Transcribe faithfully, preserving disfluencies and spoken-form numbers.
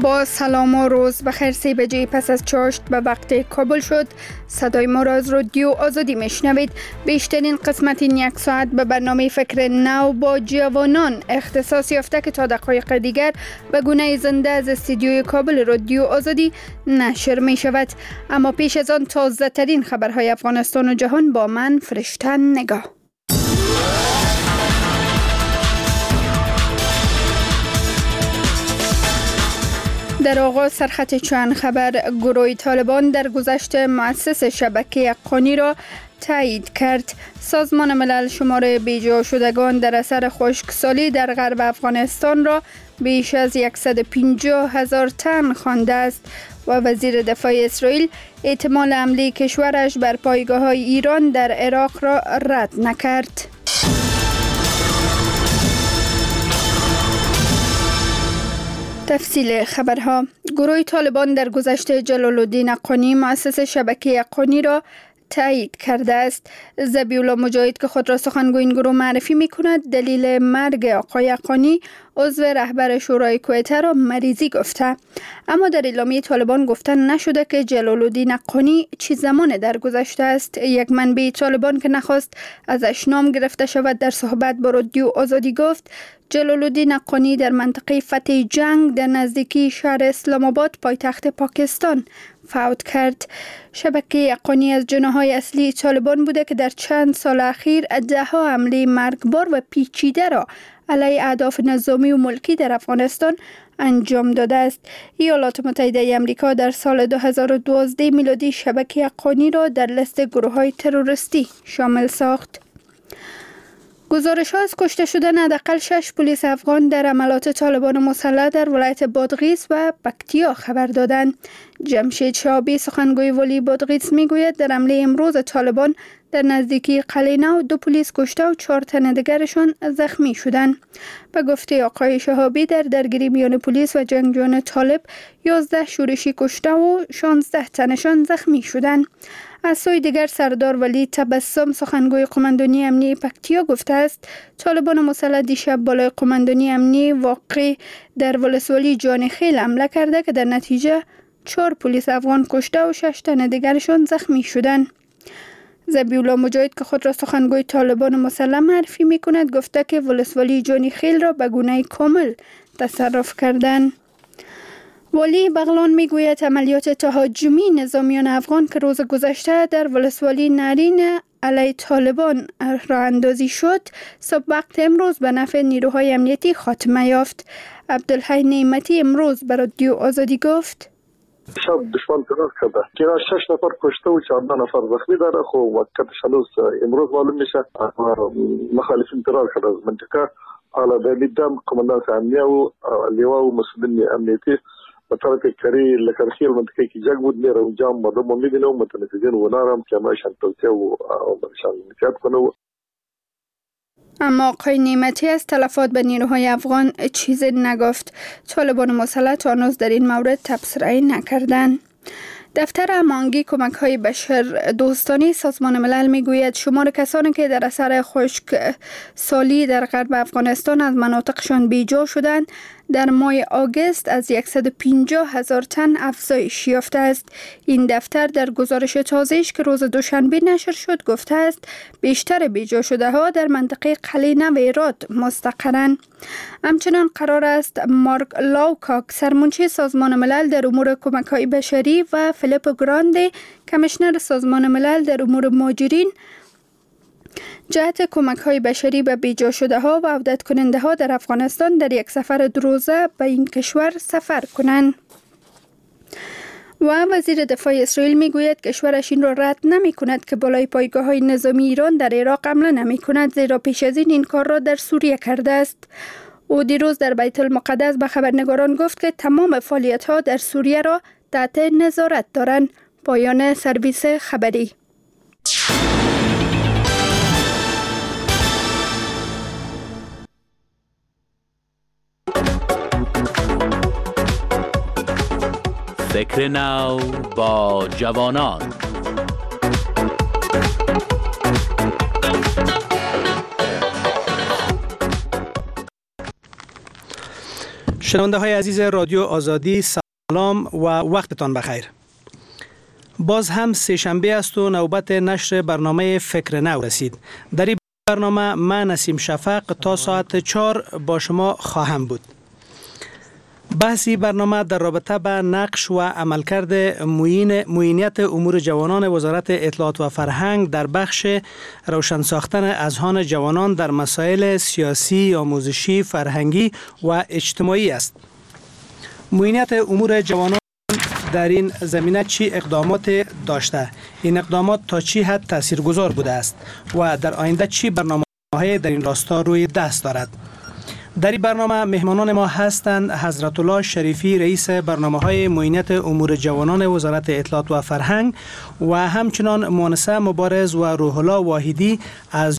با سلام و روز بخیر. سی بجه پس از چاشت به وقت کابل شد. صدای ما را از رادیو آزادی میشنوید. بیشترین قسمت این یک ساعت به برنامه فکر نو با جوانان اختصاص یافته که تا دقایق دیگر به گونه زنده از استودیوی کابل رادیو آزادی نشر می شود. اما پیش از آن تازه ترین خبرهای افغانستان و جهان با من فرشته نگاه. در آغاز سرخط چند خبر. گروه طالبان در گذشت مؤسس شبکه حقانی را تایید کرد. سازمان ملل شمار بیجا شدگان در اثر خشکسالی در غرب افغانستان را بیش از صد و پنجاه هزار تن خوانده است و وزیر دفاع اسرائیل احتمال حمله کشورش بر پایگاه‌های ایران در عراق را رد نکرد. تفصیل خبرها. گروه طالبان در گذشته جلال الدین حقانی مؤسس شبکه حقانی را تایید کرده است. ذبیح الله مجاهد که خود را سخنگوی این گروه معرفی می کند دلیل مرگ آقای حقانی عضو رهبر شورای کویته را مریضی گفته. اما در اعلامیه طالبان گفته نشده که جلال الدین حقانی چه زمان درگذشته است. یک منبع طالبان که نخواست ازش نام گرفته شود در صحبت با رادیو آزادی گفت جلال الدین حقانی در منطقه فتح جنگ در نزدیکی شهر اسلام آباد پایتخت پاکستان فوت کرد. شبکه حقانی از جناح‌های اصلی طالبان بوده که در چند سال اخیر ده‌ها حمله مرگبار و پیچیده را علیه اهداف نظامی و ملکی در افغانستان انجام داده است. ایالات متحده آمریکا در سال دو هزار و دوازده میلادی شبکه حقانی را در لیست گروه‌های تروریستی شامل ساخت. گزارش ها از کشته شدن حداقل شش پلیس افغان در حملات طالبان مسلح در ولایت بادغیس و پکتیا خبر دادند. جمشید شهابی سخنگوی ولی بادغیس میگوید در حمله امروز طالبان در نزدیکی قلعه نو دو پلیس کشته و چهار تن دیگرشان زخمی شدند. به گفته آقای شهابی در درگیری میان پلیس و جنگجویان طالب یازده شورشی کشته و شانزده تنشان زخمی شدند. از سوی دیگر سردار ولی تبسم سخنگوی قماندانی امنی پکتیا گفته است طالبان مسلح دیشب بالای قماندانی امنی واقع در ولسوالی جانخیل حمله کرده که در نتیجه چهار پلیس افغان کشته و شش تن دیگرشان زخمی شدند. ذبیح الله مجاهد که خود را سخنگوی طالبان مسلح معرفی می کند گفته که ولسوالی جانخیل را به گونه کامل تصرف کردند. والی بغلان میگوید عملیات تهاجمی نظامیان افغان که روز گذشته در ولسوالی نارین علیه طالبان راه اندازی شد صبح وقت امروز به نفع نیروهای امنیتی خاتمه یافت. عبدالحی نعمتی امروز به رادیو آزادی گفت شب دشمن ترور کرده که شش نفر کشته و چهارده نفر زخمی داره. خب وقتش هنوز امروز معلوم میشه مخالفین ترور کرده از منطقه. حالا در دیدم قماندان امنیه و لیوا و مسئولین امنیتی به طرف کری لکرخیل منطقه که جنگ بود میره اونجا مردم رو میبینه و متنفذین و نارم که همایشان توسیه و برشان نکیت کنه. اما آقای نعمتی از تلفات به نیروهای افغان چیزی نگفت. طالبان مسلح تا هنوز در این مورد تبصره نکردند. دفتر هماهنگی کمک‌های بشر دوستانه سازمان ملل میگوید شمار کسانی که در اثر خشکسالی در غرب افغانستان از مناطقشان بیجا شدند در ماه آگوست از صد و پنجاه هزار تن افزایش یافته است. این دفتر در گزارش تازه‌اش که روز دوشنبه نشر شد گفته است بیشتر بیجا شده ها در منطقه قلعه نو هرات مستقرند. همچنان قرار است مارک لاوکاک سرمنشی سازمان ملل در امور کمک‌های بشری و فیلیپ گراندی کمیشنر سازمان ملل در امور مهاجرین جهت کمک‌های بشری به بیجا شده ها و عودت کننده ها در افغانستان در یک سفر دو روزه به این کشور سفر کنند. و وزیر دفاع اسرائیل میگوید کشورش این را رد نمی کند که بالای پایگاه های نظامی ایران در عراق حمله نمی کند زیرا پیش از این این کار را در سوریه کرده است. او دیروز در بیت المقدس به خبرنگاران گفت که تمام فعالیت ها در سوریه را تحت نظارت دارند. پایان سرویس خبری. فکر نو با جوانان. شنونده های عزیز رادیو آزادی، سلام و وقتتان بخیر. باز هم سه شنبه است و نوبت نشر برنامه فکر نو رسید. در این برنامه من نسیم شفق تا ساعت چهار با شما خواهم بود. بحثی برنامه در رابطه به نقش و عملکرد معین معینیت امور جوانان وزارت اطلاعات و فرهنگ در بخش روشن ساختن اذهان جوانان در مسائل سیاسی، آموزشی، فرهنگی و اجتماعی است. معینیت امور جوانان در این زمینه چی اقدامات داشته؟ این اقدامات تا چی حد تاثیرگذار بوده است و در آینده چی برنامه‌های در این راستا روی دست دارد؟ در این برنامه مهمانان ما هستند حضرت الله شریفی، رئیس برنامه‌های معینیت امور جوانان وزارت اطلاعات و فرهنگ و همچنان مؤنسه مبارز و روح الله واحدی از